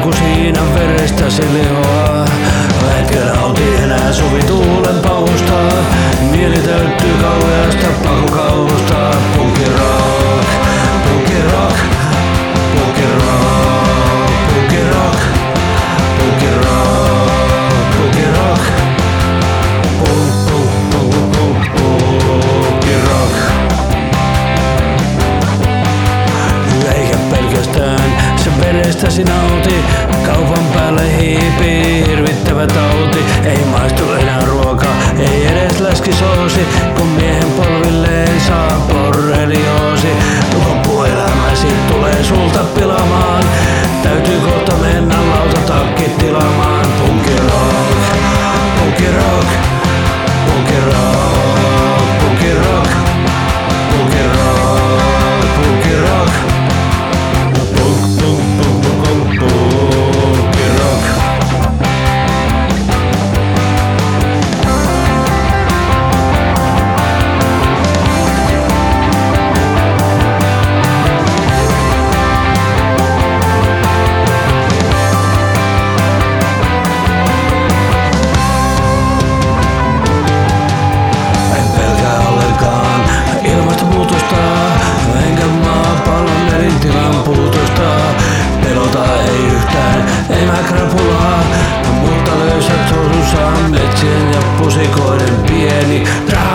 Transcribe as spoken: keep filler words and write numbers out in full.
kun siinä verestäsi lihoa. Etkä nauti enää sovituulen pausta. Mieli täyttyy kauheasta pakokaulusta. Punky rock, punky rock, punky rock, punky rock, punky rock, punky rock, punk, punk, punk, punk, punky rock. Eikä pelkästään se verestäsi nauti, kaupan päälle hiipii hirvittävä tauti. Ei maistu enää ruoka, ei edes läskisoosi, kun miehen polvilleen saa borrelioosi. Loppuelämäsi tulee sulta pilaamaan, täytyy kohta mennä lautatakkit tilaamaan. Punky rock, punky rock, punky rock, punky rock, punky rock, punky rock, punk, punk, punk, punk, punky rock. Enkä maapallon elintilan puutosta. Pelota ei yhtään, ei mä krapulaa, mutta löysät sousussa metsien ja pusikoiden pieni